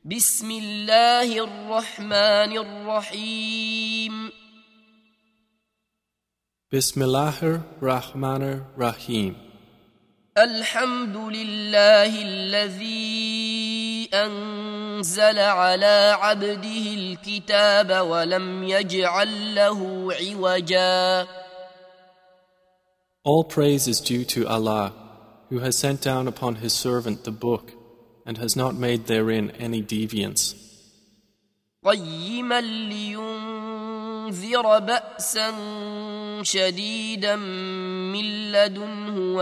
بسم الله الرحمن الرحيم Bismillahir Rahmanir Rahim. الحمد لله الذي أنزل على عبده الكتاب ولم يجعل له عوجا. All praise is due to Allah, who has sent down upon His servant the book, and has not made therein any deviance. قيما لينذر بأسا شديدا من لدنه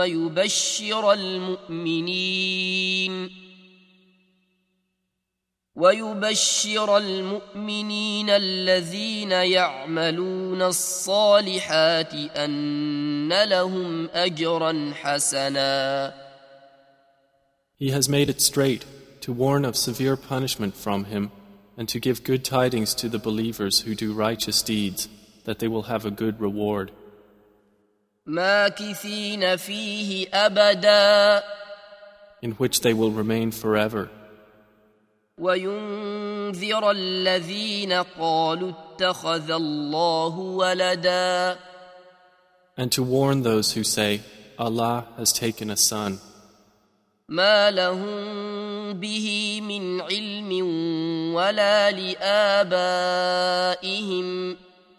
ويبشر المؤمنين الذين يعملون الصالحات أن لهم أجرا حسنا. He has made it straight to warn of severe punishment from Him and to give good tidings to the believers who do righteous deeds, that they will have a good reward. ماكثين فيه أبدا In which they will remain forever. وينذر الذين قالوا اتخذ الله ولدا. And to warn those who say, Allah has taken a son. ما لهم به من علم ولا لآبائهم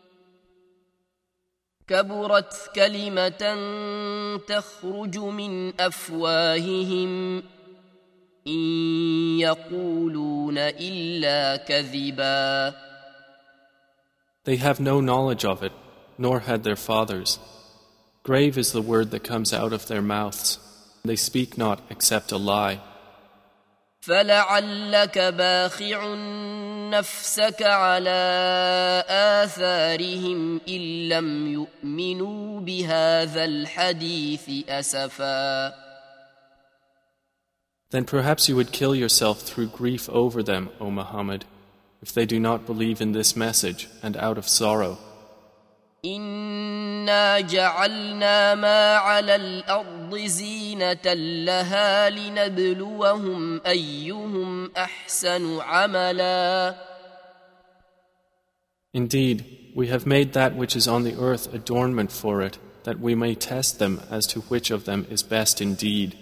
كبرت كلمة تخرج من أفواههم إن يقولون إلا كذبا. They have no knowledge of it, nor had their fathers. Grave is the word that comes out of their mouths. They speak not except a lie. فلعلك باخع نفسك على آثارهم إن لم يؤمنوا بهذا الحديث أسفا. Then perhaps you would kill yourself through grief over them, O Muhammad, if they do not believe in this message and out of sorrow. إنا جعلنا ما على الأرض زينة لها لنبلوهم أيهم أحسن عملا. Indeed, we have made that which is on the earth adornment for it, that we may test them as to which of them is best indeed.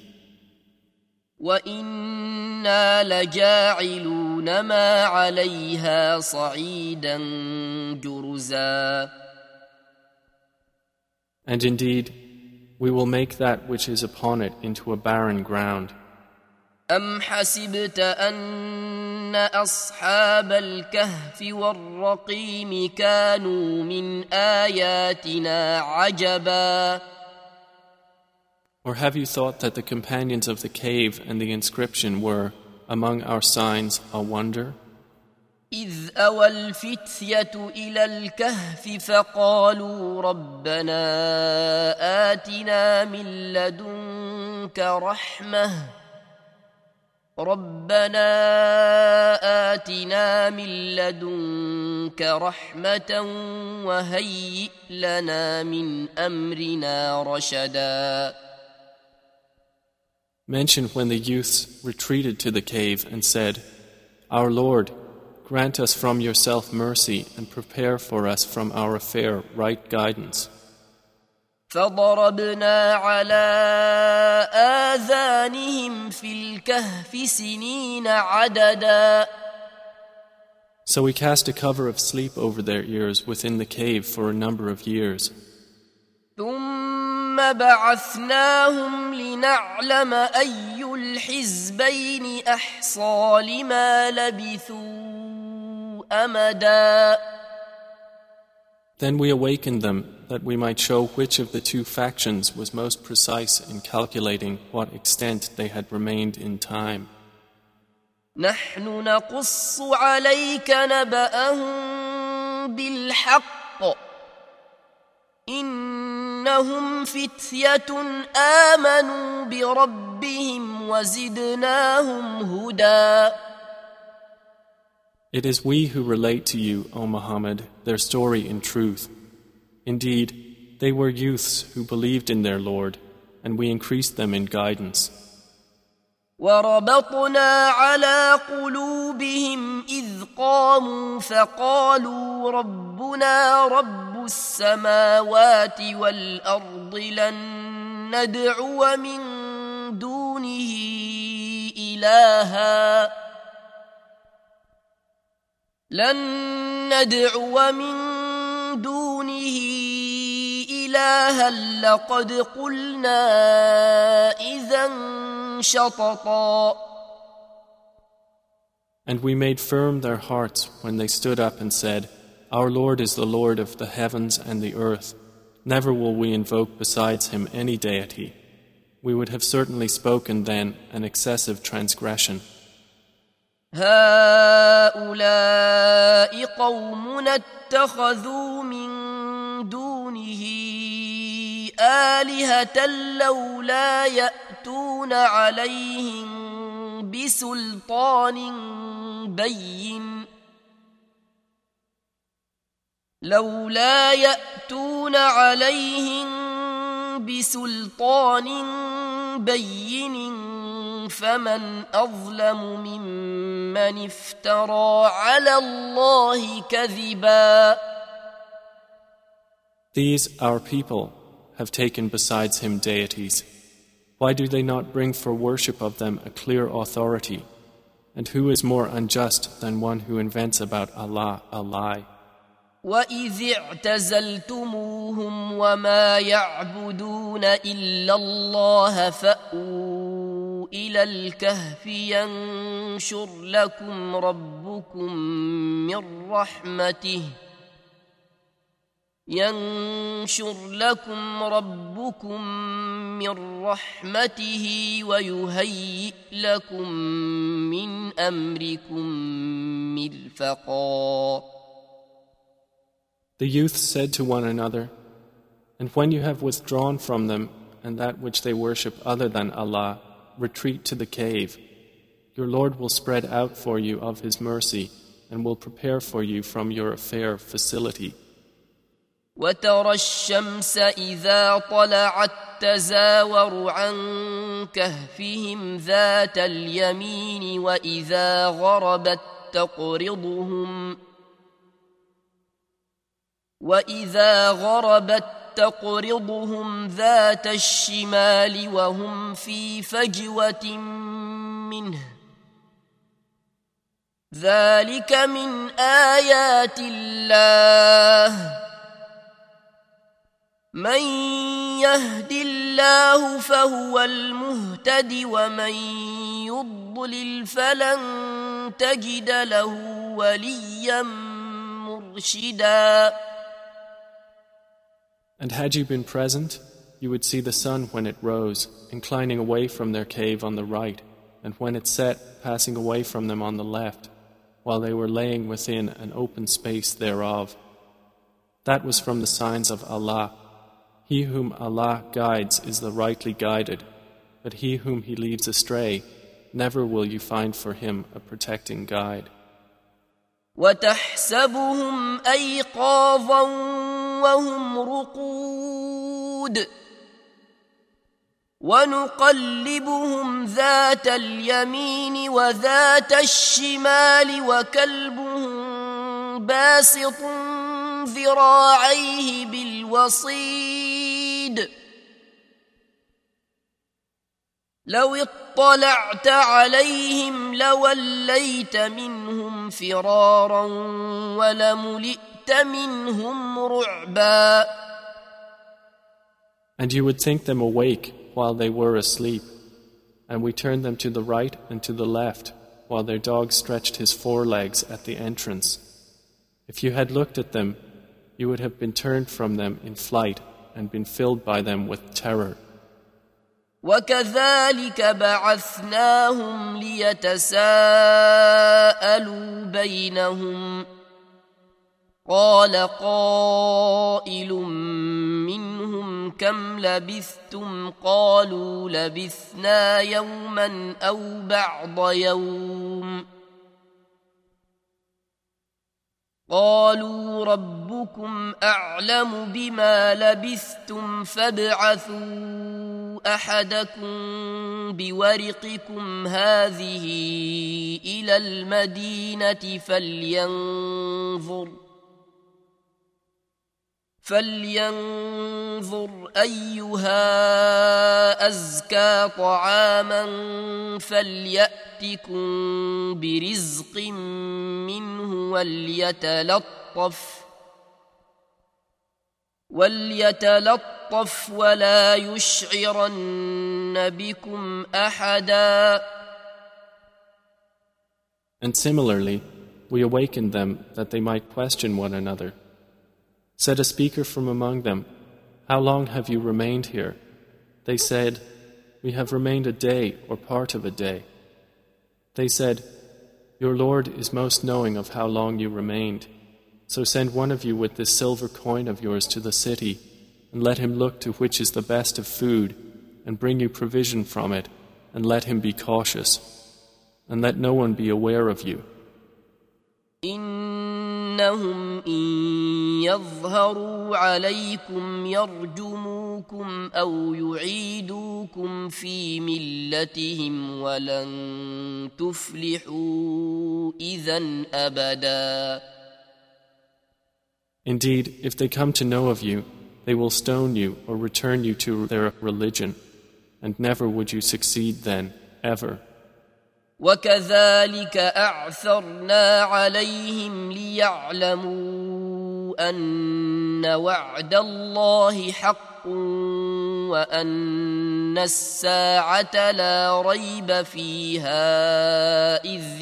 وإنا لجاعلون ما عليها صعيدا جرزا. And indeed, we will make that which is upon it into a barren ground. أم حسبت أن أصحاب الكهف والرقيم كانوا من آياتنا عجبا. Or have you thought that the companions of the cave and the inscription were, among our signs, a wonder? إذ أوى الفتية إلى الكهف فقالوا ربنا آتنا من لدنك رحمة وهيئ لنا من أمرنا رشدا. Mention when the youths retreated to the cave and said, Our Lord, grant us from yourself mercy and prepare for us from our affair right guidance. فضربنا على آذانهم في الكهف سنين عددا. So we cast a cover of sleep over their ears within the cave for a number of years. ثم بعثناهم لنعلم أي الحزبين أحصى لما لبثوا أمدا. Then we awakened them that we might show which of the two factions was most precise in calculating what extent they had remained in time. نحن نقص عليك نبأهم بالحق إنهم فتية آمنوا بربهم وزدناهم هدى. It is we who relate to you, O Muhammad, their story in truth. Indeed, they were youths who believed in their Lord, and we increased them in guidance. وربطنا على قلوبهم إذ قاموا فقالوا ربنا رب السماوات والأرض لن ندعو من دونه إلها لقد قلنا إذا شططا. And we made firm their hearts when they stood up and said, Our Lord is the Lord of the heavens and the earth. Never will we invoke besides him any deity. We would have certainly spoken then an excessive transgression. هؤلاء قومنا اتخذوا من دونه آلهة لولا يأتون عليهم بسلطان بين فمن أظلم ممن افترى على الله كذبا. These, our people, have taken besides him deities. Why do they not bring for worship of them a clear authority? And who is more unjust than one who invents about Allah a lie? وَإِذِ اعْتَزَلْتُمُوهُمْ وَمَا يَعْبُدُونَ إِلَّا اللَّهَ فَأْوُوا إِلَى الْكَهْفِ يَنشُرْ لَكُمْ ربكم من رحمته ويهيئ لكم من أمركم مرفقا. The youth said to one another, And when you have withdrawn from them and that which they worship other than Allah, retreat to the cave. Your Lord will spread out for you of His mercy and will prepare for you from your affair facility. وترى الشمس إذا طلعت تزاور عن كهفهم ذات اليمين وإذا غربت تقرضهم ذات الشمال وهم في فجوة منه ذلك من آيات الله من يهد الله فهو المهتد ومن يضلل فلن تجد له وليا مرشدا. And had you been present, you would see the sun when it rose, inclining away from their cave on the right, and when it set, passing away from them on the left, while they were laying within an open space thereof. That was from the signs of Allah. He whom Allah guides is the rightly guided, but he whom He leads astray, never will you find for him a protecting guide. وَتَحْسَبُهُمْ أَيْقَاظًا وَهُمْ رُقُودٌ وَنُقَلِّبُهُمْ ذَاتَ الْيَمِينِ وَذَاتَ الشِّمَالِ وَكَلْبُهُمْ بَاسِطٌ ذِرَاعَيْهِ بِالْوَصِيدِ لو اطلعت عليهم لوليت منهم فرارا ولملئت منهم رعبا. And you would think them awake while they were asleep, and we turned them to the right and to the left, while their dog stretched his forelegs at the entrance. If you had looked at them, you would have been turned from them in flight and been filled by them with terror. وَكَذَلِكَ بَعَثْنَاهُمْ لِيَتَسَاءَلُوا بَيْنَهُمْ قَالَ قَائِلٌ مِّنْهُمْ كَمْ لَبِثْتُمْ قَالُوا لَبِثْنَا يَوْمًا أَوْ بَعْضَ يَوْمٍ قالوا ربكم أعلم بما لبثتم فابعثوا أحدكم بورقكم هذه إلى المدينة فلينظر أيها أزكى طعاما فليأتكم برزق منه وليتلطف ولا يشعرن بكم أحدا. And similarly, we awakened them that they might question one another. Said a speaker from among them, "How long have you remained here?" They said, "We have remained a day or part of a day." They said, "Your Lord is most knowing of how long you remained. So send one of you with this silver coin of yours to the city, and let him look to which is the best of food, and bring you provision from it, and let him be cautious, and let no one be aware of you." إنهم إن يظهروا عليكم يرجموكم أو يعيدوكم في ملتهم ولن تفلحوا إذن أبدا. Indeed, if they come to know of you, they will stone you or return you to their religion, and never would you succeed then, ever. وكذلك أعثرنا عليهم ليعلموا أن وعد الله حق وأن الساعة لا ريب فيها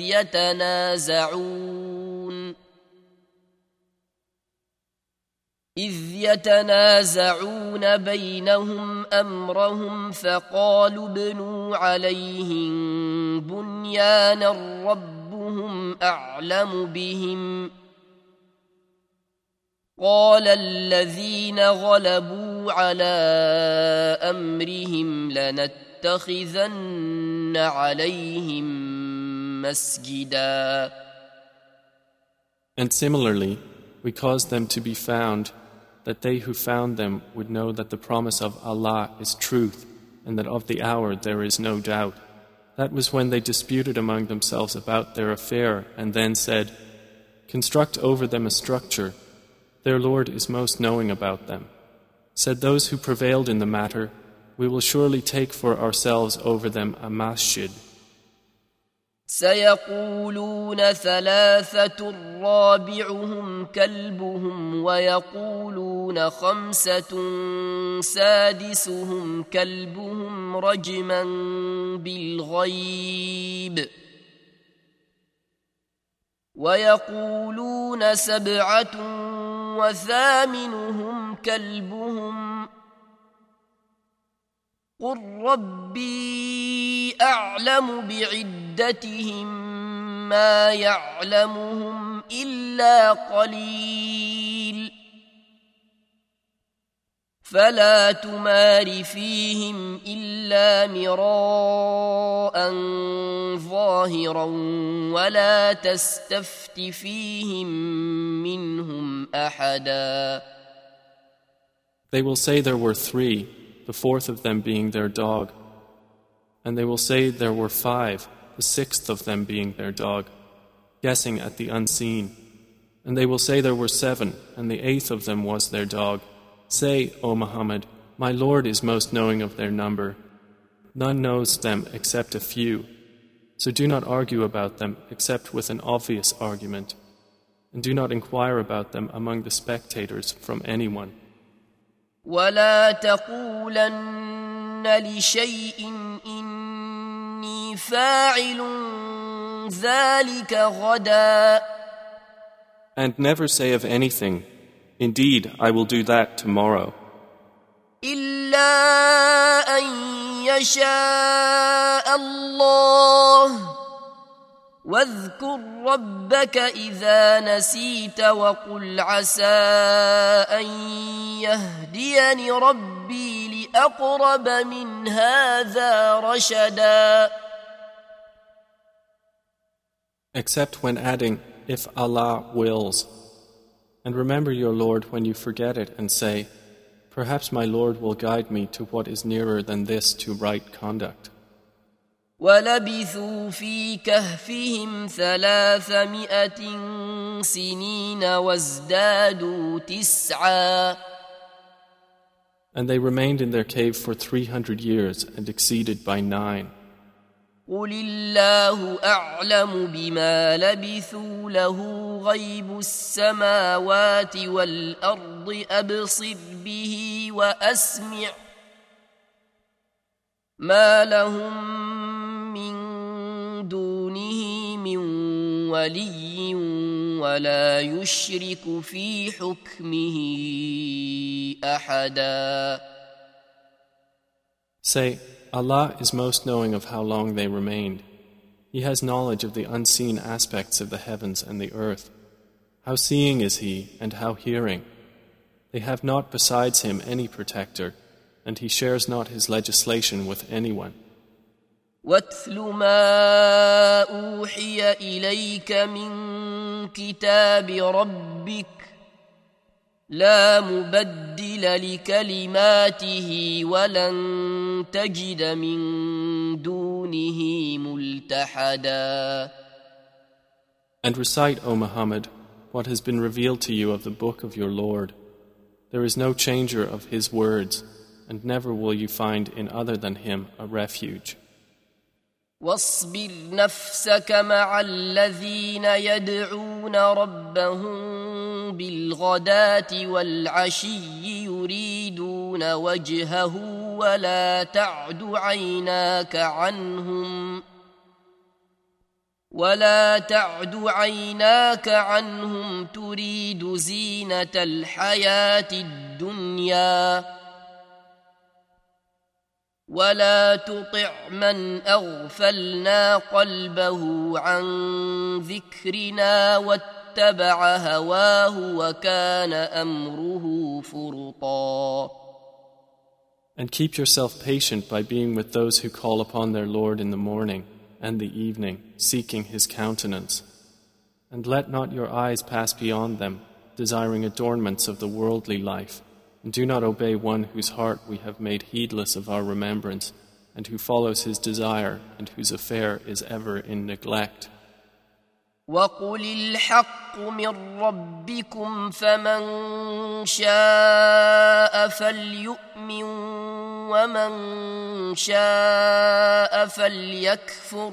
إذ يتنازعون بينهم أمرهم فقالوا ابنوا عليهم بنيانا ربهم أعلم بهم قال الذين غلبوا على أمرهم لنتخذن عليهم مسجدا. And similarly, we caused them to be found, that they who found them would know that the promise of Allah is truth, and that of the hour there is no doubt. That was when they disputed among themselves about their affair, and then said, "Construct over them a structure. Their Lord is most knowing about them." Said those who prevailed in the matter, "We will surely take for ourselves over them a masjid." سيقولون ثلاثة رابعهم كلبهم ويقولون خمسة سادسهم كلبهم رجما بالغيب ويقولون سبعة وثامنهم كلبهم قل ربي أعلم بعدتهم ما يعلمهم إلا قليل فلا تمار فيهم إلا مراء ظاهرا ولا تستفت فيهم منهم أحدا. They will say there were 3, the 4th of them being their dog. And they will say there were 5, the 6th of them being their dog, guessing at the unseen. And they will say there were 7, and the 8th of them was their dog. Say, O Muhammad, my Lord is most knowing of their number. None knows them except a few. So do not argue about them except with an obvious argument. And do not inquire about them among the spectators from anyone. ولا تقولن لشيء إني فاعل ذلك غدا. And never say of anything, "Indeed, I will do that tomorrow." إلا أن يشاء الله واذكر ربك إذا نسيت وقل عسى أن يهديني ربي لأقرب من هذا رشدا. Except when adding, "If Allah wills." And remember your Lord when you forget it and say, Perhaps my Lord will guide me to what is nearer than this to right conduct. ولبثوا في كهفهم 300 سنين وازدادوا 9. And they remained in their cave for 300 years and exceeded by 9. قل الله أعلم بما لبثوا له غيب السماوات والأرض أبصر به وأسمع ما لهم من دونه من ولي ولا يشرك في حكمه أحدا. Say, Allah is most knowing of how long they remained. He has knowledge of the unseen aspects of the heavens and the earth. How seeing is He and how hearing. They have not besides Him any protector, and He shares not His legislation with anyone. واتل ما أوحي إليك من كتاب ربك لا مبدل لكلماته ولن تجد من دونه ملتحدا. And recite, O Muhammad, what has been revealed to you of the book of your Lord. There is no changer of His words, and never will you find in other than Him a refuge. واصبر نفسك مع الذين يدعون ربهم بالغداة والعشي يريدون وجهه ولا تعد عيناك عنهم تريد زينة الحياة الدنيا ولا تطع من أغفلنا قلبه عن ذكرنا واتبع هواه وكان أمره فرطا. And keep yourself patient by being with those who call upon their Lord in the morning and the evening, seeking His countenance. And let not your eyes pass beyond them, desiring adornments of the worldly life. And do not obey one whose heart we have made heedless of our remembrance, and who follows his desire, and whose affair is ever in neglect. وَقُلِ الْحَقُّ مِنْ رَبِّكُمْ فَمَنْ شَاءَ فَلْيُؤْمِنْ وَمَنْ شَاءَ فَلْيَكْفُرْ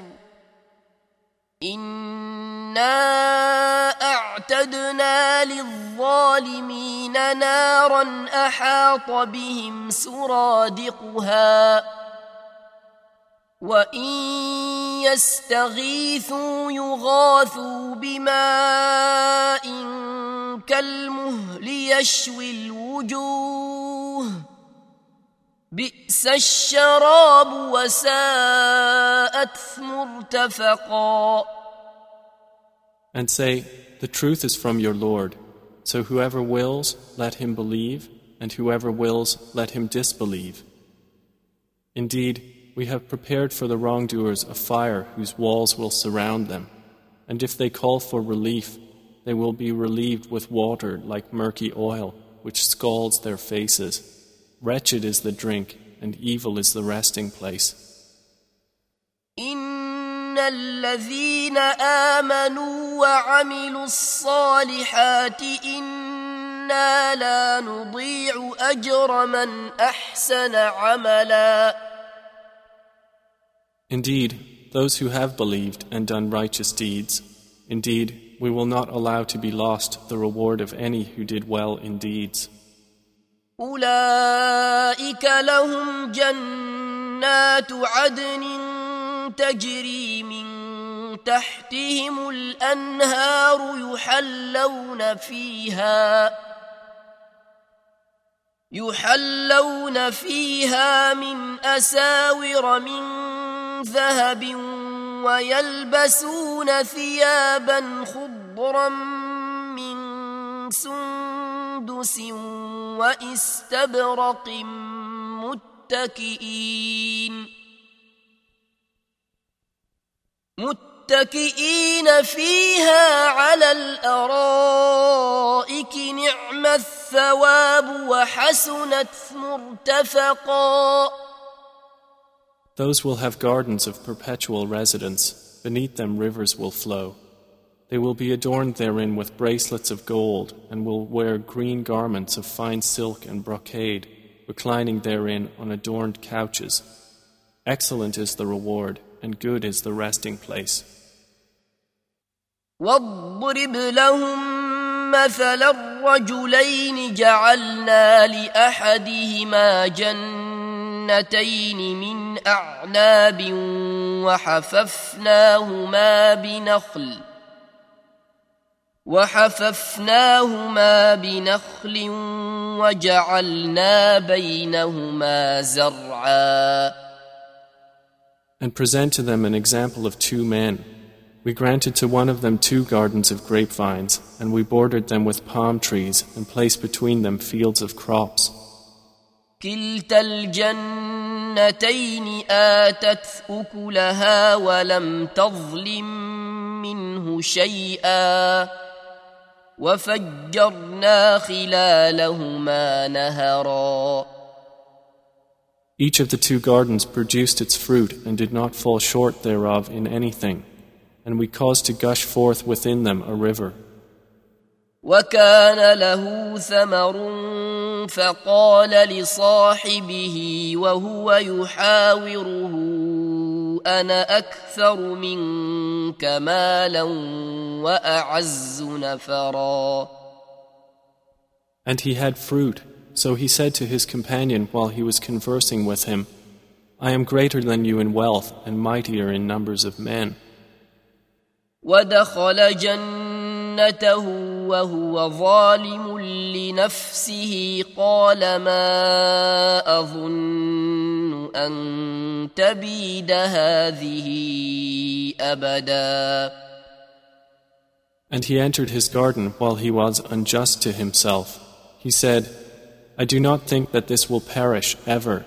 إِنَّا أَعْتَدْنَا لِلظَّالِمِينَ نَارًا أَحَاطَ بِهِمْ سُرَادِقُهَا وَإِنْ يَسْتَغِيثُوا يُغَاثُوا بِمَاءٍ كَالْمُهْلِ يَشْوِي الْوُجُوهَ بِئْسَ الشَّرَابُ وَسَاءَتْ مُرْتَفَقًا. And say, the truth is from your Lord, so whoever wills, let him believe, and whoever wills, let him disbelieve. Indeed, we have prepared for the wrongdoers a fire whose walls will surround them, and if they call for relief, they will be relieved with water like murky oil, which scalds their faces. Wretched is the drink, and evil is the resting place. إِنَّ الَّذِينَ آمَنُوا وَعَمِلُوا الصَّالِحَاتِ إِنَّا لَا نُضِيعُ أَجْرَ مَنْ أَحْسَنَ عَمَلًا. Indeed, those who have believed and done righteous deeds, indeed, we will not allow to be lost the reward of any who did well in deeds. أولئك لهم جنات عدن تجري من تحتهم الأنهار يحلون فيها من أساور من ذهب ويلبسون ثيابا خضرا من سندس وإستبرق متكئين فيها على الأرائك نعم الثواب الثواب وحسنت مرتفقا. Those will have gardens of perpetual residence. Beneath them rivers will flow. They will be adorned therein with bracelets of gold and will wear green garments of fine silk and brocade, reclining therein on adorned couches. Excellent is the reward and good is the resting place. واضرب لهم مثل الرجلين جعلنا لأحدهما جنتين من أعناب وحففناهما بنخل وجعلنا بينهما زرعا. And present to them an example of two men. We granted to one of them 2 gardens of grapevines, and we bordered them with palm trees and placed between them fields of crops. كلتا الجنتين آتت أكلها ولم تظلم منه شيئا وفجرنا خلالهما نهرا. Each of the 2 gardens produced its fruit and did not fall short thereof in anything, and we caused to gush forth within them a river. وكان له ثمر فقال لصاحبه وهو يحاوره أنا أكثر منك مالا وأعز نفرا. And he had fruit, so he said to his companion while he was conversing with him, I am greater than you in wealth and mightier in numbers of men. ودخل جنته وهو ظالم لنفسه قال ما أظن أن تبيد هذه أبدا. And he entered his garden while he was unjust to himself. He said, I do not think that this will perish ever.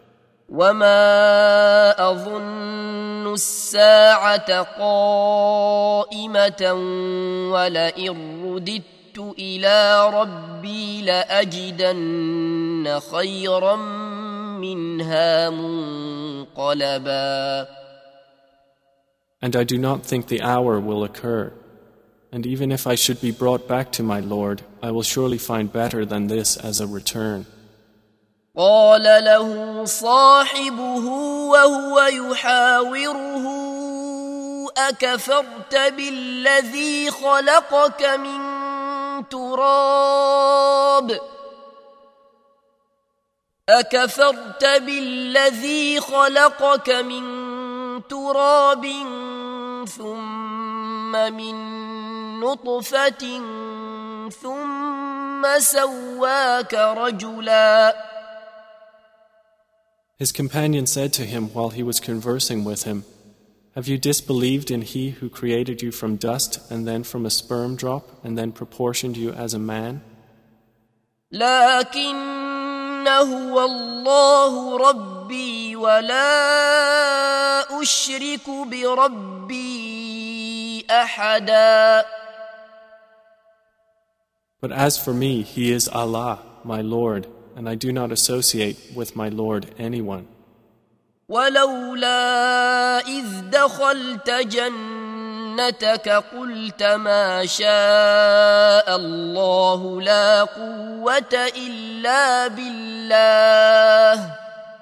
وما أظن الساعة قائمة ولئن رددت إلى ربي لأجدن خيرا منها منقلبا. And I do not think the hour will occur. And even if I should be brought back to my Lord, I will surely find better than this as a return. قال له صاحبه وهو يحاوره أكفرت بالذي خلقك من تراب ثم من نطفة ثم سواك رجلا. His companion said to him while he was conversing with him, Have you disbelieved in He who created you from dust and then from a sperm drop and then proportioned you as a man? لكن هو الله ربي ولا أشرك بربي أحدا. But as for me, He is Allah, my Lord, and I do not associate with my Lord anyone. ولولا إذ دخلت جنتك قلت ما شاء الله لا قوة إلا بالله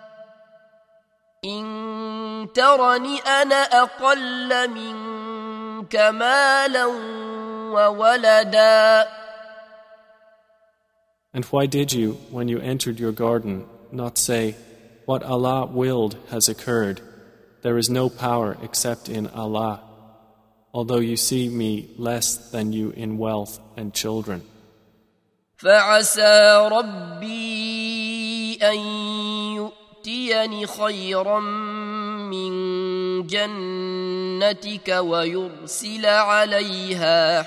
إن ترني أنا أقل منك مالا وولدا. And why did you, when you entered your garden, not say, What Allah willed has occurred. There is no power except in Allah, although you see me less than you in wealth and children. فعسى ربي أن يؤتيني خيرا من جنتك ويرسل عليها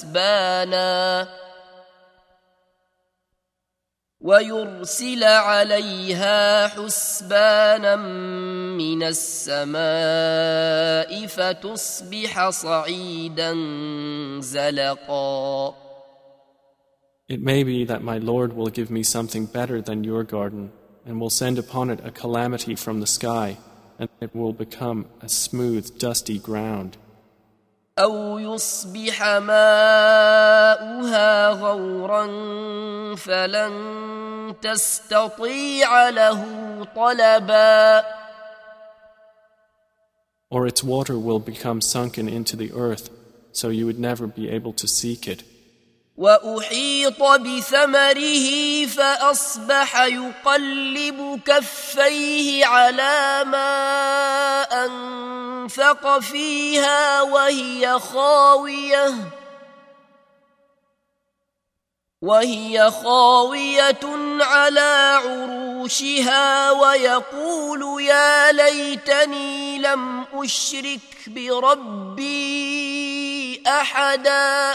حسبانا من السماء فتصبح صعيدا زلقا. It may be that my Lord will give me something better than your garden, and will send upon it a calamity from the sky, and it will become a smooth, dusty ground. أو يصبح ماؤها غورا فلن تستطيع له طلبا. Or its water will become sunken into the earth, so you would never be able to seek it. وأحيط بثمره فأصبح يقلب كفيه على ما أنفق فيها وهي خاوية على عروشها ويقول يا ليتني لم أشرك بربي أحدا.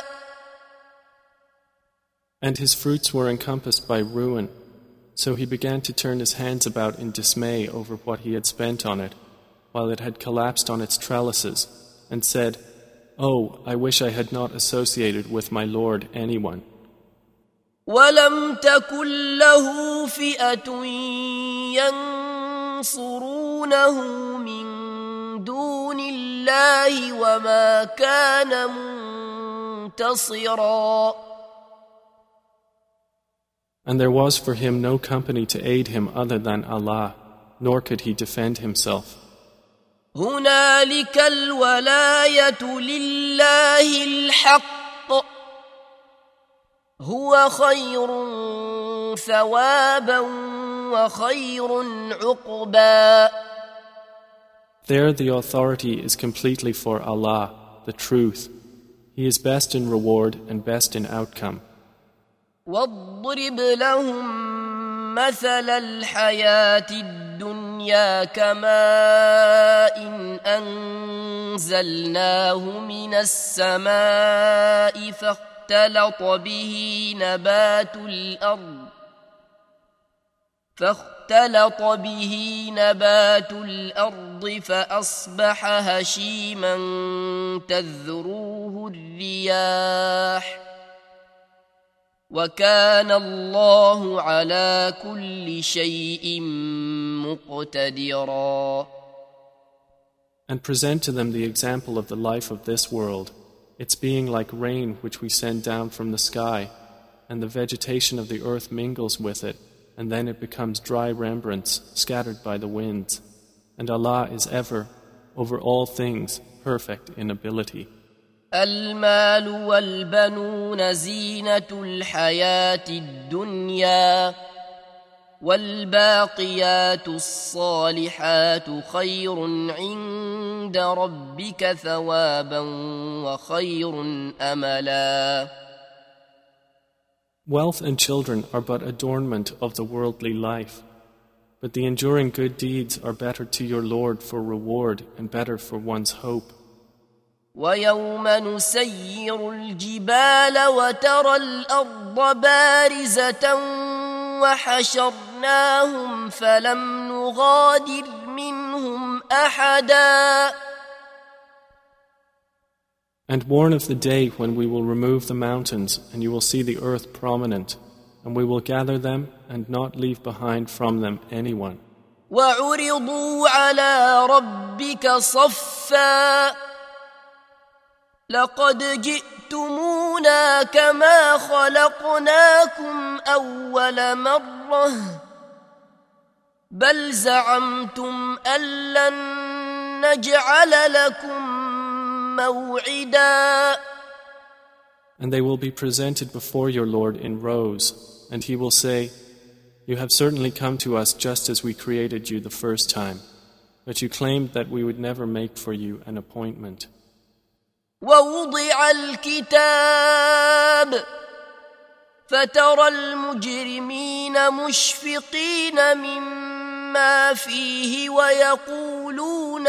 And his fruits were encompassed by ruin, so he began to turn his hands about in dismay over what he had spent on it, while it had collapsed on its trellises, and said, "Oh, I wish I had not associated with my Lord anyone." ولم تكن له فئة ينصرونه من دون الله وما كان منتصرا. And there was for him no company to aid him other than Allah, nor could he defend himself. هنالك الولاية لله الحق هو خير ثوابا وخير عقبا. There the authority is completely for Allah, the truth. He is best in reward and best in outcome. واضرب لهم مثل الحياة الدنيا كماء أنزلناه من السماء فاختلط به نبات الأرض فأصبح هشيما تذروه الرياح وكان الله على كل شيء مقتدرا. And present to them the example of the life of this world, its being like rain which we send down from the sky, and the vegetation of the earth mingles with it, and then it becomes dry rembrance scattered by the winds. And Allah is ever, over all things, perfect in ability. المال والبنون زينة الحياة الدنيا والباقيات الصالحات خير عند ربك ثوابا وخير أملا. Wealth and children are but adornment of the worldly life, but the enduring good deeds are better to your Lord for reward and better for one's hope. ويوم نسير الجبال وترى الأرض بارزة وحشرناهم فلم نغادر منهم أحدا. And warn of the day when we will remove the mountains and you will see the earth prominent, and we will gather them and not leave behind from them anyone. وعرضوا على ربك صفا لقد جئتمونا كما خلقناكم أول مرة بل زعمتم أن لن نجعل لكم موعدا. And they will be presented before your Lord in rows, and he will say, "You have certainly come to us just as we created you the first time, but you claimed that we would never make for you an appointment." ووضع الكتاب فترى المجرمين مشفقين مما فيه ويقولون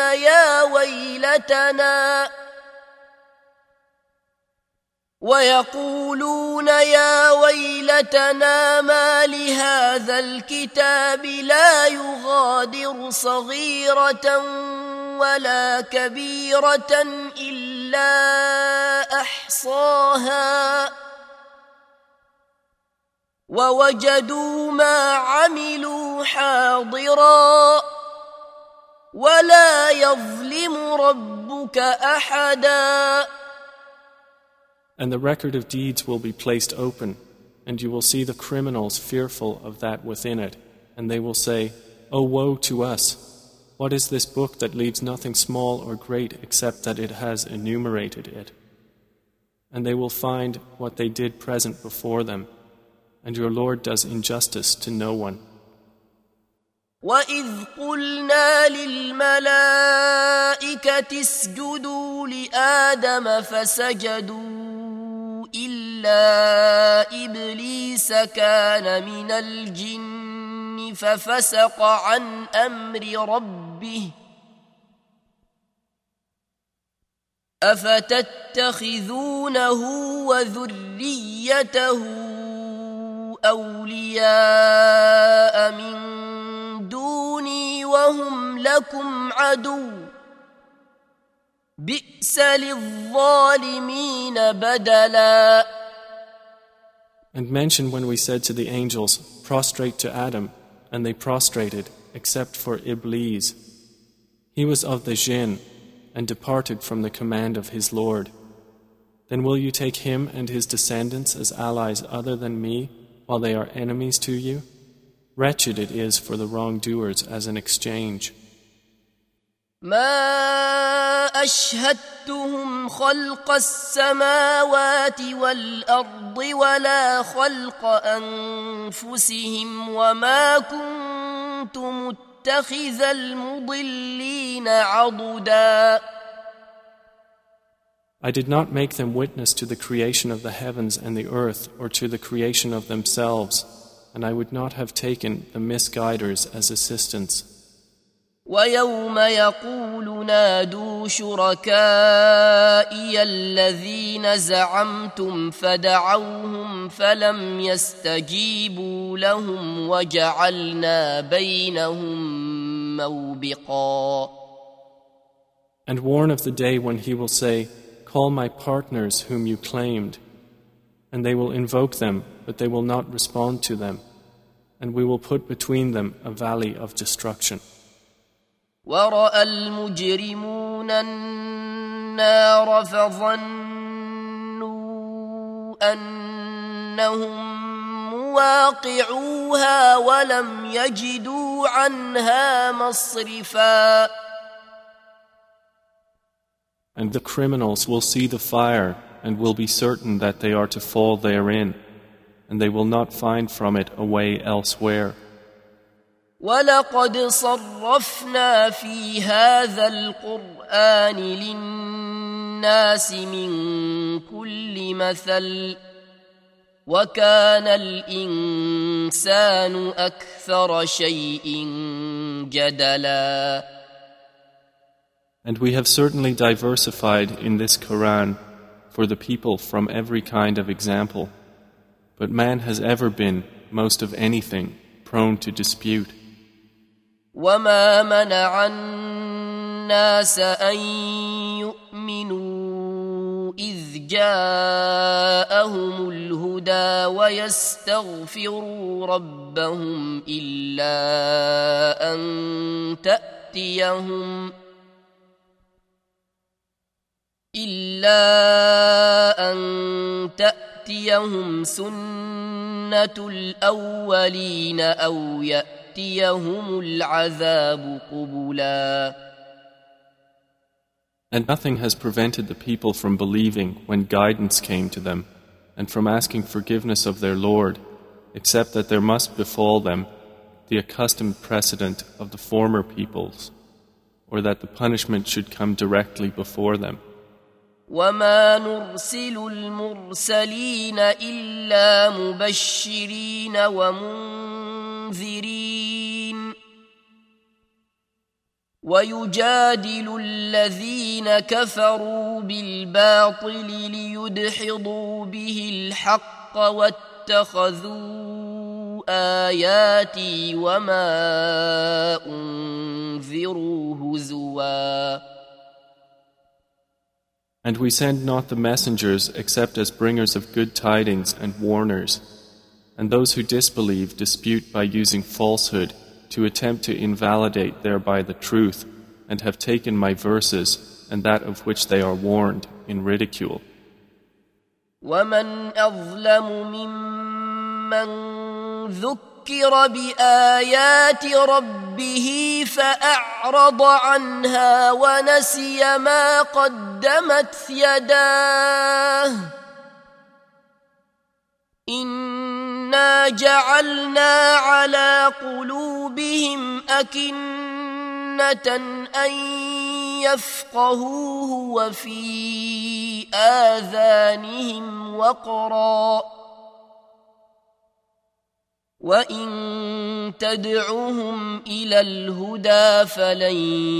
يا ويلتنا ما لهذا الكتاب لا يغادر صغيرة ولا كبيرة إلا أحصاها ووجدوا ما عملوا حاضرا ولا يظلم ربك أحدا. And the record of deeds will be placed open, and you will see the criminals fearful of that within it, and they will say, "O woe to us! What is this book that leaves nothing small or great except that it has enumerated it?" And they will find what they did present before them, and your Lord does injustice to no one. وَإِذْ قُلْنَا لِلْمَلَائِكَةِ اسْجُدُوا لِآدَمَ فَسَجَدُوا إِلَّا إِبْلِيسَ كَانَ مِنَ الْجِنِّ فَفَسَقَ عَنْ أَمْرِ رَبِّهِ أَفَتَتَّخِذُونَهُ وَذُرِّيَّتَهُ أَوْلِيَاءَ مِن دوني وهم لكم عدو بئس للظالمين بدلا. And mention when we said to the angels, "Prostrate to Adam," and they prostrated, except for Iblis. He was of the jinn, and departed from the command of his Lord. Then will you take him and his descendants as allies other than me, while they are enemies to you? Wretched it is for the wrongdoers as an exchange. ما أشهدتهم خلق السماوات والأرض ولا خلق أنفسهم وما كنت متخذ المضلين عضدا. I did not make them witness to the creation of the heavens and the earth or to the creation of themselves, and I would not have taken the misguiders as assistants. وَيَوْمَ يَقُولُ نَادُوا شُرَكَائِيَ الَّذِينَ زَعَمْتُمْ فَدَعَوْهُمْ فَلَمْ يَسْتَجِيبُوا لَهُمْ وَجَعَلْنَا بَيْنَهُمْ مَوْبِقًا. And warn of the day when he will say, "Call my partners whom you claimed," and they will invoke them, but they will not respond to them, and we will put between them a valley of destruction. وَرَأَى الْمُجْرِمُونَ النَّارَ فَظَنُّوا أَنَّهُمْ مُوَاقِعُوهَا وَلَمْ يَجِدُوا عَنْهَا مَصْرِفًا. And the criminals will see the fire and will be certain that they are to fall therein, and they will not find from it a way elsewhere. وَلَقَدْ صَرَّفْنَا فِي هَذَا الْقُرْآنِ لِلنَّاسِ مِنْ كُلِّ مَثَلٍ وَكَانَ الْإِنسَانُ أَكْثَرَ شَيْءٍ جَدَلًا. And we have certainly diversified in this Quran for the people from every kind of example, but man has ever been, most of anything, prone to dispute. وَمَا مَنَعَ النَّاسَ أَن يُؤْمِنُوا إِذْ جَاءَهُمُ الْهُدَى وَيَسْتَغْفِرُوا رَبَّهُمْ إِلَّا أَن تَأْتِيَهُمْ سُنَّةُ الْأَوَّلِينَ أَوْ يَأْتِيَهُمُ الْعَذَابُ قُبُلًا. And nothing has prevented the people from believing when guidance came to them, and from asking forgiveness of their Lord, except that there must befall them the accustomed precedent of the former peoples, or that the punishment should come directly before them. وَمَا نُرْسِلُ الْمُرْسَلِينَ إِلَّا مُبَشِّرِينَ وَمُنذِرِينَ وَيُجَادِلُ الَّذِينَ كَفَرُوا بِالْبَاطِلِ لِيُدْحِضُوا بِهِ الْحَقَّ وَاتَّخَذُوا آيَاتِي وَمَا أُنذِرُوا هُزُوًا. And we send not the messengers except as bringers of good tidings and warners, And those who disbelieve dispute by using falsehood to attempt to invalidate thereby the truth, and have taken my verses and that of which they are warned in ridicule. ومن أظلم ممن ذكر بآيات ربه فأعرض عنها ونسي ما قدمت يداه إنا جعلنا على قلوبهم أكنة أن يفقهوه وفي آذانهم وقرا وإن تدعهم إلى الهدى فلن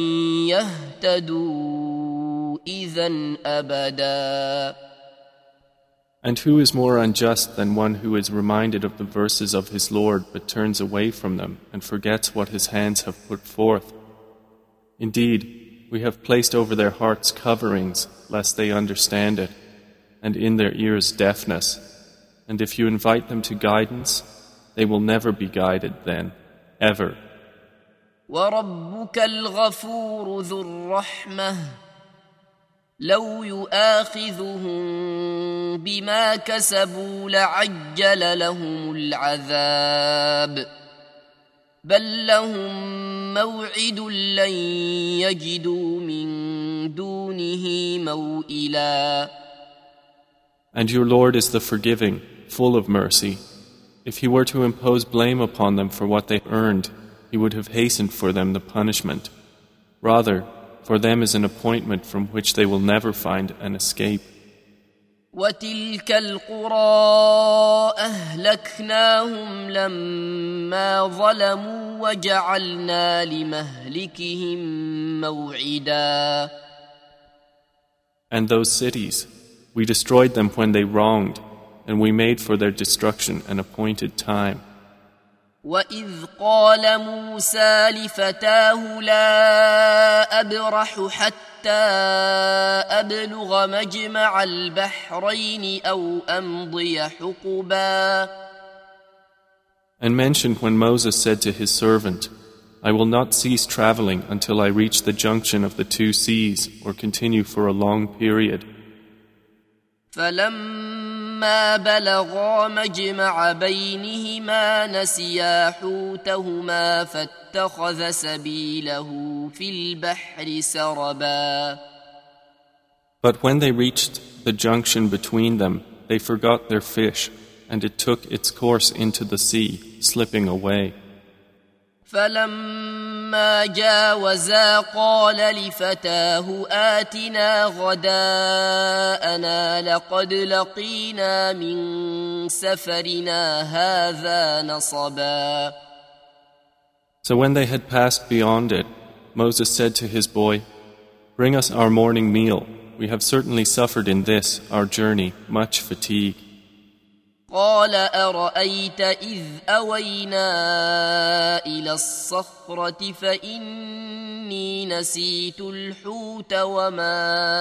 يهتدوا إذن أبدا. And who is more unjust than one who is reminded of the verses of his Lord but turns away from them and forgets what his hands have put forth? Indeed, we have placed over their hearts coverings lest they understand it, and in their ears deafness. And if you invite them to guidance, they will never be guided then, ever. وَرَبُّكَ الْغَفُورُ ذُو الرَّحْمَةِ لو يؤاخذهم بما كسبوا لعجل لهم العذاب بل لهم موعد لن يجدوا من دونه موئلا. And your Lord is the forgiving, full of mercy. If he were to impose blame upon them for what they earned, he would have hastened for them the punishment. Rather, for them is an appointment from which they will never find an escape. وَتِلْكَ الْقُرَىٰ أَهْلَكْنَاهُمْ لَمَّا ظَلَمُوا وَجَعَلْنَا لِمَهْلِكِهِمْ مَوْعِدًا. And those cities, we destroyed them when they wronged, and we made for their destruction an appointed time. وَإِذْ قَالَ مُوسَى لِفَتَاهُ لَا أَبْرَحُ حَتَّى أَبْلُغَ مَجْمَعَ الْبَحْرَيْنِ أَوْ أَمْضِيَ حُقُبًا. And mentioned when Moses said to his servant, I will not cease traveling until I reach the junction of the two seas or continue for a long period. فَلَمَّا بَلَغَا مَجْمَعَ بَيْنِهِمَا نَسِيَا حُوتَهُمَا فَاتَّخَذَ سَبِيلَهُ فِي الْبَحْرِ سَرَبًا. But when they reached the junction between them, they forgot their fish, and it took its course into the sea, slipping away. فَلَمَّا جَاوَزَا قَالَ لِفَتَاهُ آتِنَا غَدَاءَنَا لَقَدْ لَقِينَا مِنْ سَفَرِنَا هَذَا نَصَبًا. So when they had passed beyond it, Moses said to his boy, Bring us our morning meal. We have certainly suffered in this, our journey, much fatigue. قال أرأيت إذ أوينا إلى الصخرة فإني نسيت الحوت وما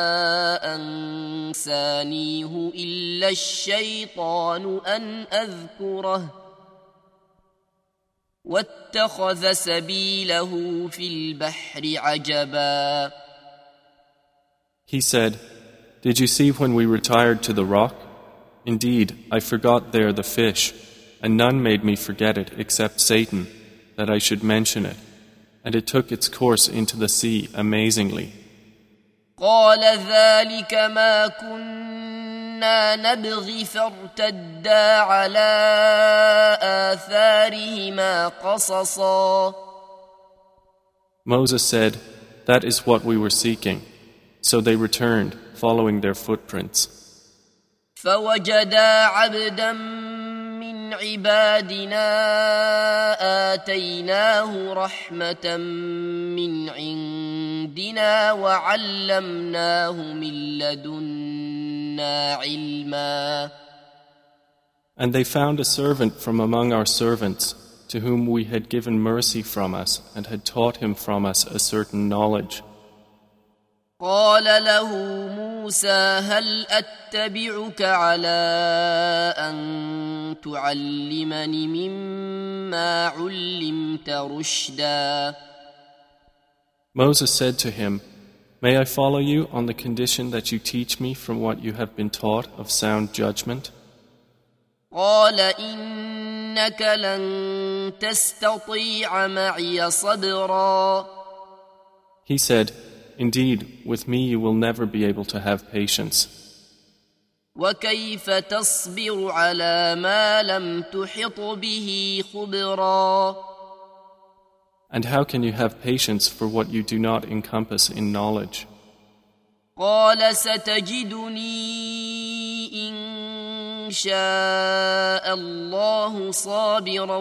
أنسانيه إلا الشيطان أن أذكره واتخذ سبيله في البحر عجبا. He said, Did you see when we retired to the rock? Indeed, I forgot there the fish, and none made me forget it except Satan, that I should mention it, and it took its course into the sea amazingly. قال ذلك ما كنا نبغي فارتدا على آثارهما قصصا. Moses said, That is what we were seeking. So they returned, following their footprints. فوجدا عبدا من عبادنا آتيناه رحمة من عندنا وعلمناه من لدنا علما. And they found a servant from among our servants to whom we had given mercy from us and had taught him from us a certain knowledge. قال له موسى هل أتبعك على أن تعلمني مما علمت رشدا Moses said to him, May I follow you on the condition that you teach me from what you have been taught of sound judgment? قال إنك لن تستطيع معي صبرا He said, Indeed, with me you will never be able to have patience. وكيف تصبر على ما لم تحط به خبرا And how can you have patience for what you do not encompass in knowledge? قال ستجدني إن شاء الله صابرا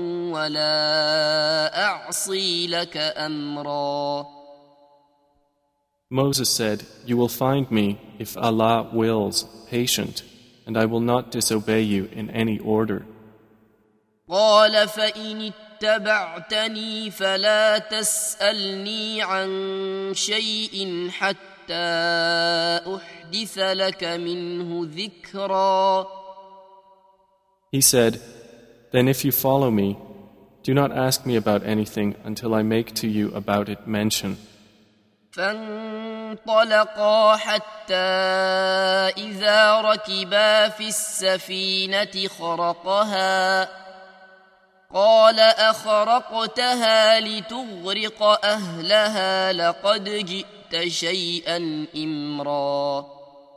ولا أعصي لك أمرا Moses said, You will find me, if Allah wills, patient, and I will not disobey you in any order. قال فإن اتبعتني فلا تسألني عن شيء حتى أحدث لك منه ذكرا He said, Then if you follow me, do not ask me about anything until I make to you about it mention. فانطلقا حتى إذا ركبا في السفينة خرقها قال أخرقتها لتغرق أهلها لقد جئت شيئا إمرا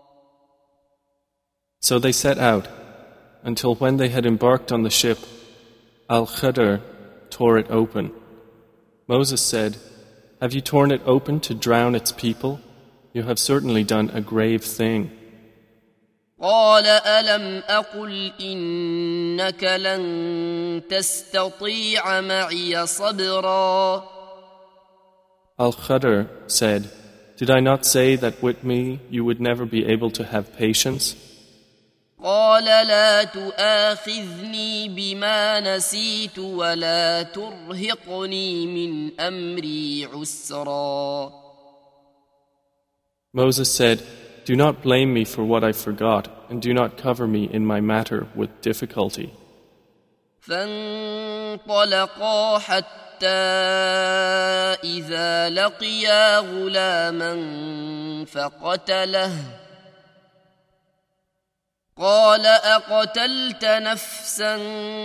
So they set out, until when they had embarked on the ship, Al-Khadr tore it open. Moses said, Have you torn it open to drown its people? You have certainly done a grave thing. قال ألم أقل إنك لن تستطيع معي صبرا Al-Khadr said, Did I not say that with me you would never be able to have patience? قال لا تؤاخذني بما نسيت ولا ترهقني من أمري عسرا Moses said, Do not blame me for what I forgot, and do not cover me in my matter with difficulty. فانطلقا حتى إذا لقيا غلاما فقتله قال أقتلت نفسا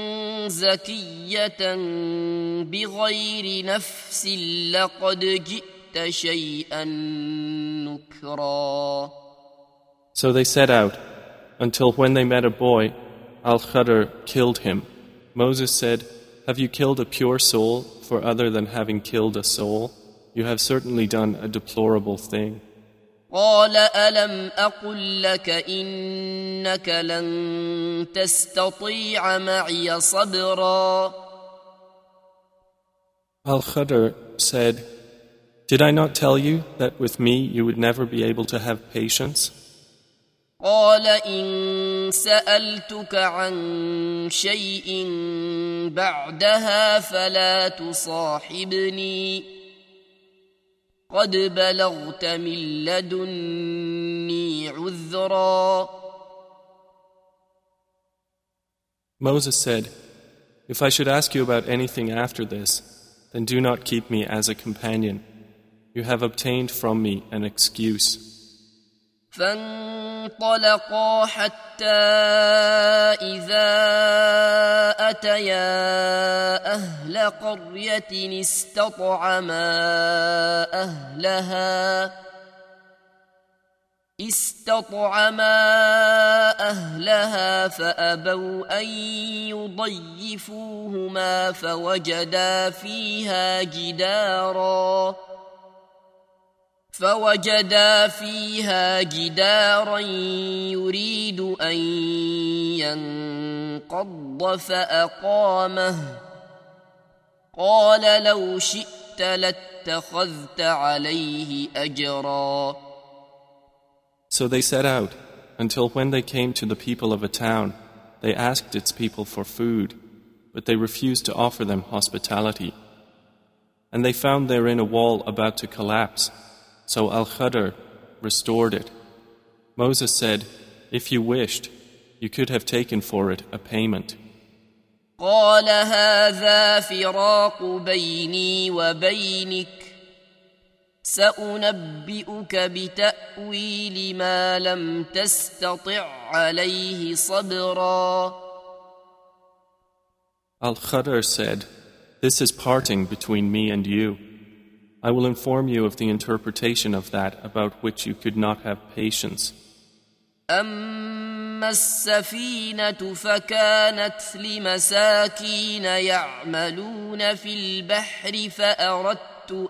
زكية بغير نفس لقد جئت شيئا نكرا So they set out, until when they met a boy, Al-Khadr killed him. Moses said, Have you killed a pure soul for other than having killed a soul? You have certainly done a deplorable thing. قال ألم أقل لك إنك لن تستطيع معي صبرا Al-Khadr said, Did I not tell you that with me you would never be able to have patience? قال إن سألتك عن شيء بعدها فلا تصاحبني قد بلغت من لدني عذرا Moses said, If I should ask you about anything after this, then do not keep me as a companion. You have obtained from me an excuse. فانطلقا حتى إذا أتيا أهل قرية استطعما أهلها فأبوا أن يضيفوهما فوجدا فيها جدارا يريد أن ينقض فأقامه قال لو شئت لاتخذت عليه أجرا So they set out, until when they came to the people of a town, they asked its people for food, but they refused to offer them hospitality. And they found therein a wall about to collapse, So Al-Khadr restored it. Moses said, if you wished, you could have taken for it a payment. قال هذا فراق بيني وبينك سأنبئك بتأويل ما لم تستطع عليه صبرا. Al-Khadr said, this is parting between me and you. I will inform you of the interpretation of that about which you could not have patience. أما السفينة فكانت لمساكين يعملون في البحر فأردت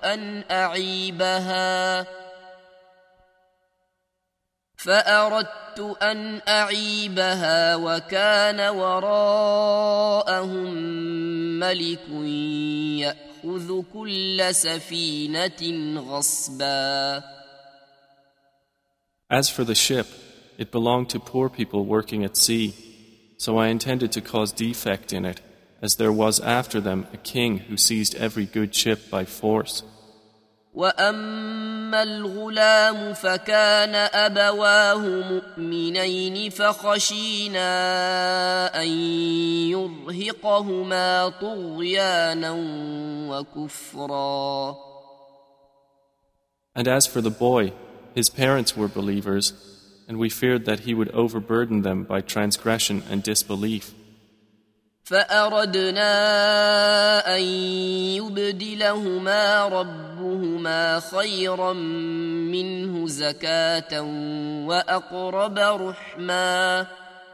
أن أعيبها وكان وراءهم ملك يأخذ كل سفينة غصبا. As for the ship, it belonged to poor people working at sea, so I intended to cause defect in it, as there was after them a king who seized every good ship by force. وأما الغلام فكان أبواه مؤمنين فخشينا أن يرهقهما طغيانا وكفرا. And as for the boy, his parents were believers, and we feared that he would overburden them by transgression and disbelief. فأردنا أن يبدلهما ربهما خيرا منه زكاة وأقرب رحما.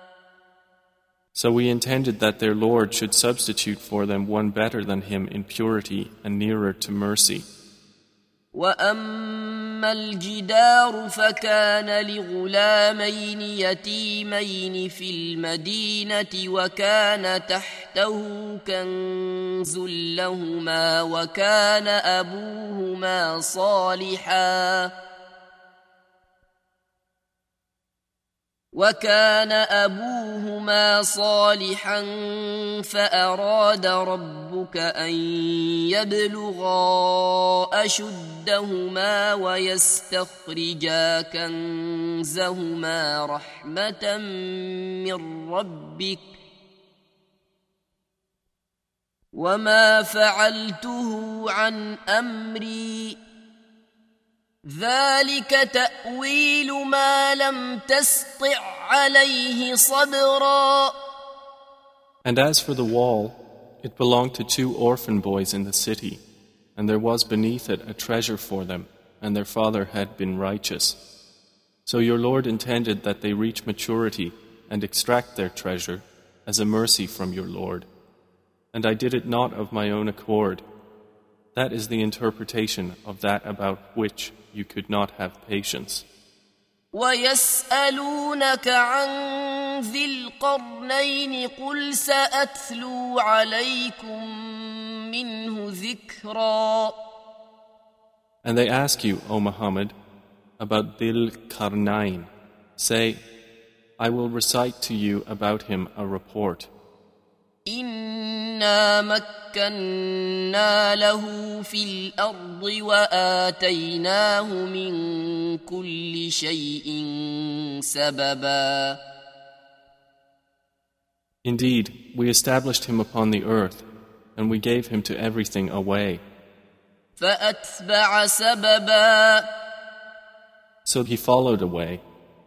So we intended that their Lord should substitute for them one better than him in purity and nearer to mercy. وأما الجدار فكان لغلامين يتيمين في المدينة وكان تحته كنز لهما وكان أبوهما صالحا فأراد ربك أن يبلغا أشدهما ويستخرجا كنزهما رحمة من ربك وما فعلته عن أمري ذلك تأويل ما لم تسطع عليه صبرا. And as for the wall, it belonged to 2 orphan boys in the city, and there was beneath it a treasure for them, and their father had been righteous. So your Lord intended that they reach maturity and extract their treasure as a mercy from your Lord. And I did it not of my own accord. That is the interpretation of that about which you could not have patience. وَيَسْأَلُونَكَ عَنْ ذِي الْقَرْنَيْنِ قُلْ سَأَتْلُو عَلَيْكُمْ مِنْهُ ذِكْرًا. And they ask you, O Muhammad, about Dhil Qarnayn. Say, I will recite to you about him a report. إِنَّا مَكَّنَّا لَهُ فِي الْأَرْضِ وَآتَيْنَاهُ مِنْ كُلِّ شَيْءٍ سَبَبًا. Indeed, we established him upon the earth, and we gave him to everything a way. فَأَتْبَعَ سَبَبًا. So he followed a way.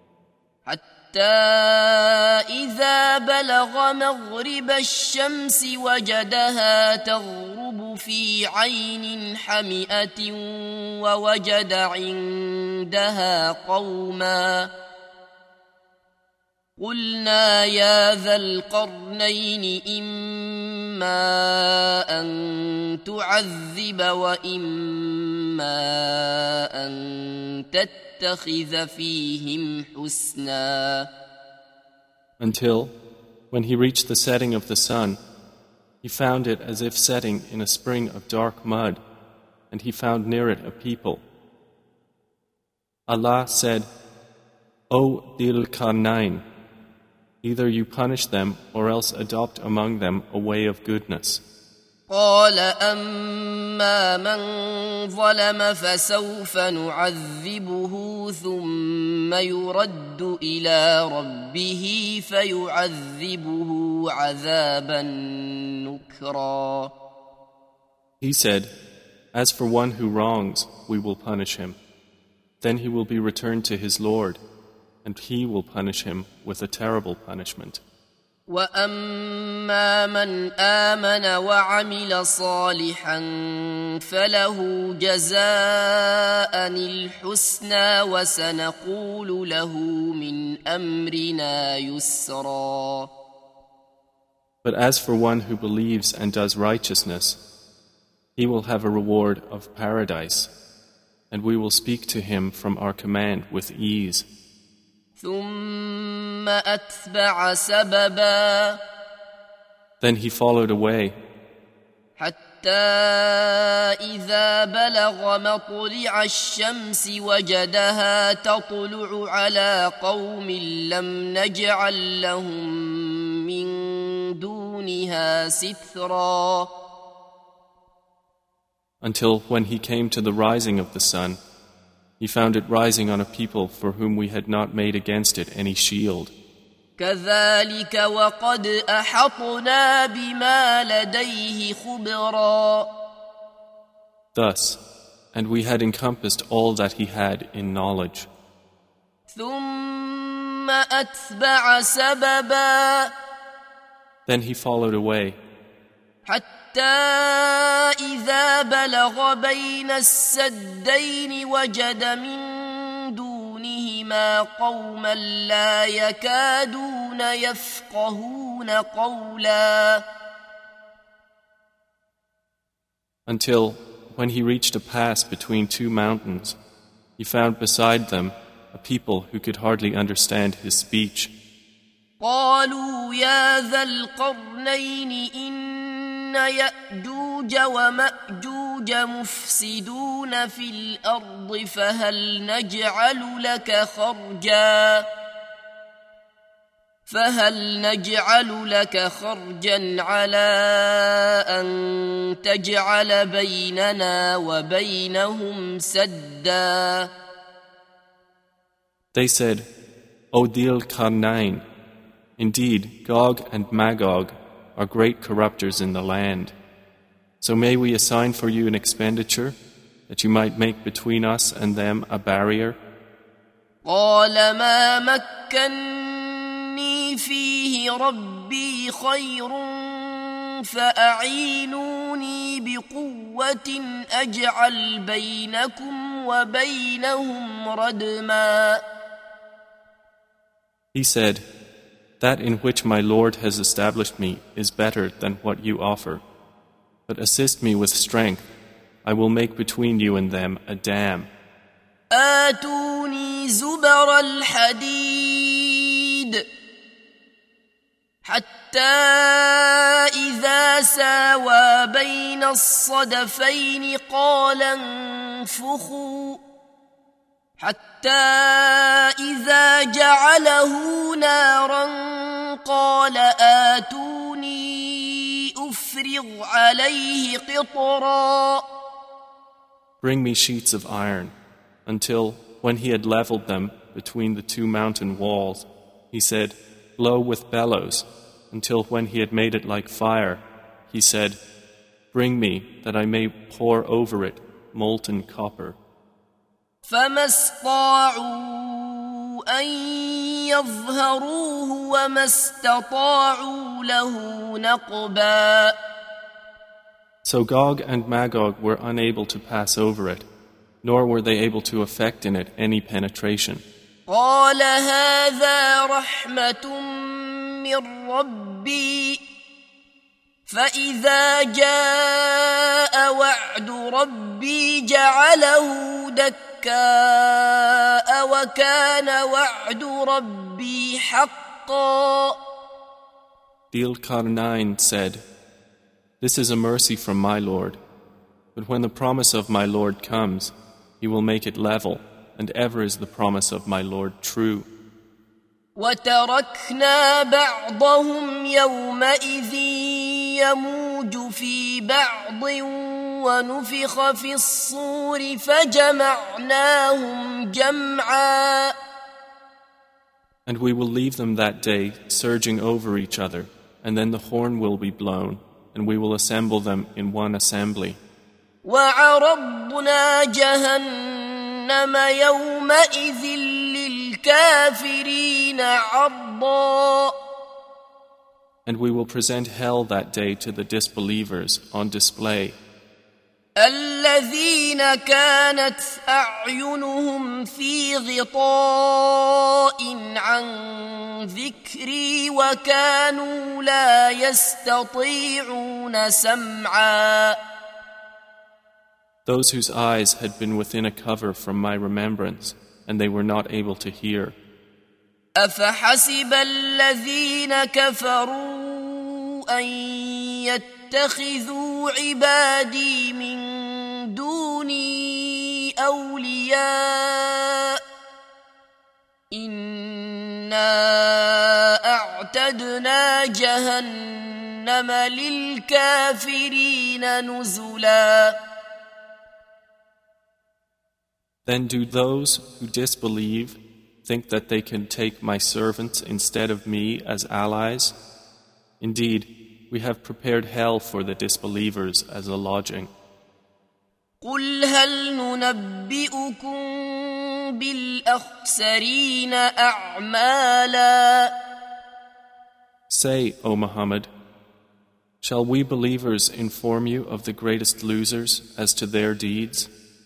حتى إذا بلغ مغرب الشمس وجدها تغرب في عين حمئة ووجد عندها قوما قلنا يا ذا القرنين إما أن تعذب وإما أن تتخذ فيهم حسنا. Until, when he reached the setting of the sun, he found it as if setting in a spring of dark mud, and he found near it a people. Allah said, O Dhil Qarnayn, either you punish them or else adopt among them a way of goodness. قال أما من ظلم فسوف نعذبه ثم يرد إلى ربه فيعذبه عذابا نكرا. He said, As for one who wrongs, we will punish him. Then he will be returned to his Lord, and he will punish him with a terrible punishment. وَأَمَّا مَنْ آمَنَ وَعَمِلَ صَالِحًا فَلَهُ جَزَاءً الْحُسْنَى وَسَنَقُولُ لَهُ مِنْ أَمْرِنَا يُسْرًا. But as for one who believes and does righteousness, he will have a reward of paradise, and we will speak to him from our command with ease. ثم أتبع سببا. Then he followed away. حتى إذا بلغ مطلع الشمس وجدها تطلع على قوم لم نجعل لهم من دونها سترا. Until when he came to the rising of the sun, he found it rising on a people for whom we had not made against it any shield. كذلك وقد أحطنا بما لديه خبرا. Thus, and we had encompassed all that he had in knowledge. ثم أتبع سببا. Then he followed away. حتى إذا بلغ بين السدين وجد من دونهما قوما لا يكادون يفقهون قولا. Until, when he reached a pass between two mountains, he found beside them a people who could hardly understand his speech. قالوا يا ذا القرنين إن يأجوج ومأجوج مفسدون في الأرض فهل نجعل لك خرجا على أن تجعل بيننا وبينهم سدا. They said, O Dhil Qarnayn, indeed Gog and Magog are great corrupters in the land. So may we assign for you an expenditure that you might make between us and them a barrier? قال ما مكني فيه ربي خير فأعينوني بقوة أجعل بينكم وبينهم ردما. He said, That in which my Lord has established me is better than what you offer. But assist me with strength. I will make between you and them a dam. آتوني زبر الحديد حتى إذا ساوى بين الصدفين قال انفخوا حتى إذا جعله نارا قال آتوني أفرغ عليه قطرا. Bring me sheets of iron, until, when he had leveled them between the two mountain walls, he said, Blow with bellows, until when he had made it like fire, he said, Bring me, that I may pour over it molten copper. فما استطاعوا أن يظهروه وما استطاعوا له نقبا. So Gog and Magog were unable to pass over it, nor were they able to effect in it any penetration. قال هذا رحمة من ربي فإذا جاء وعد ربي جعله دكاء وكان وعد ربي حقا. Dhil Qarnayn said, This is a mercy from my Lord, but when the promise of my Lord comes, He will make it level, and ever is the promise of my Lord true. وتركنا بعضهم يومئذ يموج الموج في بعض ونفخ في الصور فجمعناهم جمعا. And we will leave them that day surging over each other, and then the horn will be blown, and we will assemble them in one assembly. وعرضنا جهنم يومئذ للكافرين عرضا. And we will present hell that day to the disbelievers on display. الذين كانت أعينهم في غطاء عن ذكري وكانوا لا يستطيعون سمعا. Those whose eyes had been within a cover from my remembrance, and they were not able to hear. أفحسب الذين كفروا أن يتخذوا عبادي من دوني أولياء إنا أعتدنا جهنم للكافرين نزلا. Then do those who disbelieve think that they can take my servants instead of me as allies? Indeed, we have prepared hell for the disbelievers as a lodging. قل هل ننبئكم بالأخسرين أعمالا. Say, O Muhammad, shall we believers inform you of the greatest losers as to their deeds?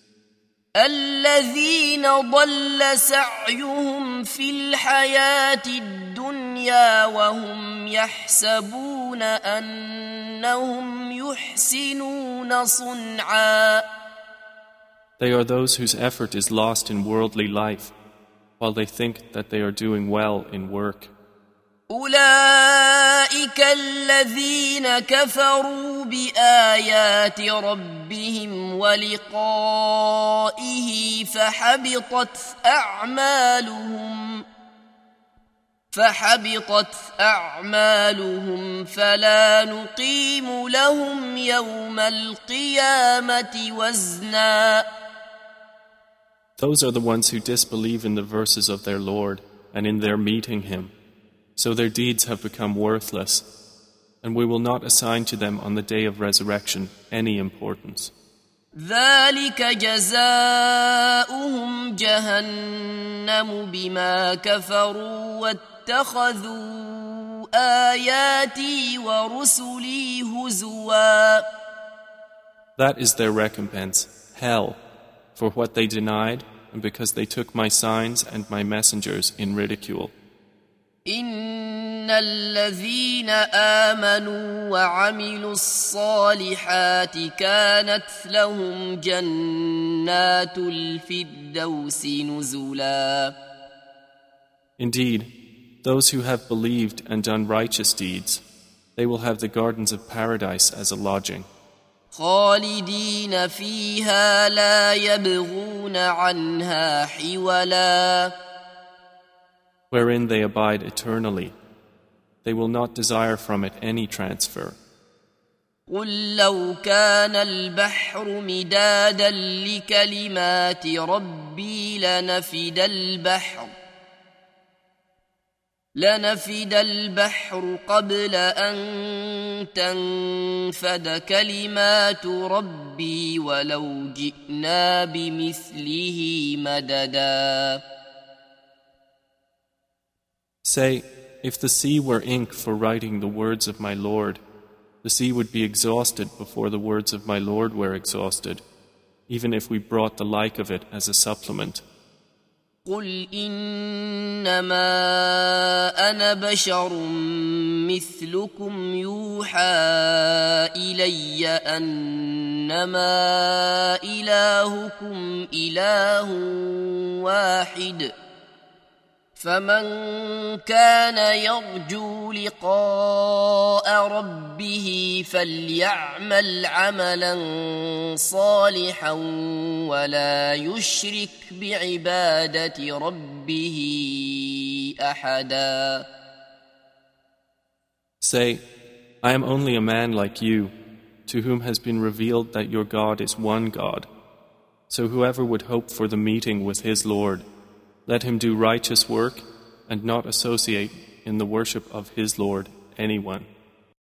الذين ضل سعيهم في الحياة الدنيا وهم يحسبون أنهم يحسنون صنعا. They are those whose effort is lost in worldly life, while they think that they are doing well in work. أولئك الذين كفروا بآيات ربهم ولقائه فحبطت أعمالهم فلا نقيم لهم يوم القيامة وزنا. Those are the ones who disbelieve in the verses of their Lord and in their meeting Him. So their deeds have become worthless, and we will not assign to them on the day of resurrection any importance. ذلك جزاؤهم جهنم بما كفروا واتخذوا آياتي ورسلي هزوا. That is their recompense, hell, for what they denied and because they took my signs and my messengers in ridicule. إن الذين آمنوا وعملوا الصالحات كانت لهم جنات الفردوس نزلا. Indeed, those who have believed and done righteous deeds, they will have the gardens of paradise as a lodging. خالدين فيها لا يبغون عنها حولا. Wherein they abide eternally. They will not desire from it any transfer. قل لو كان البحر مدادا لكلمات ربي لنفد البحر قبل أن تنفد كلمات ربي ولو جئنا بمثله مددا. Say, if the sea were ink for writing the words of my Lord, the sea would be exhausted before the words of my Lord were exhausted, even if we brought the like of it as a supplement. قل إنما أنا بشر مثلكم يوحى إلي أنما إلهكم إله واحد فمن كان يرجو لقاء ربه فليعمل عملا صالحا ولا يشرك بعبادة ربه أحدا. Say, I am only a man like you to whom has been revealed that your God is one God. So whoever would hope for the meeting with his Lord, let him do righteous work and not associate in the worship of his Lord anyone.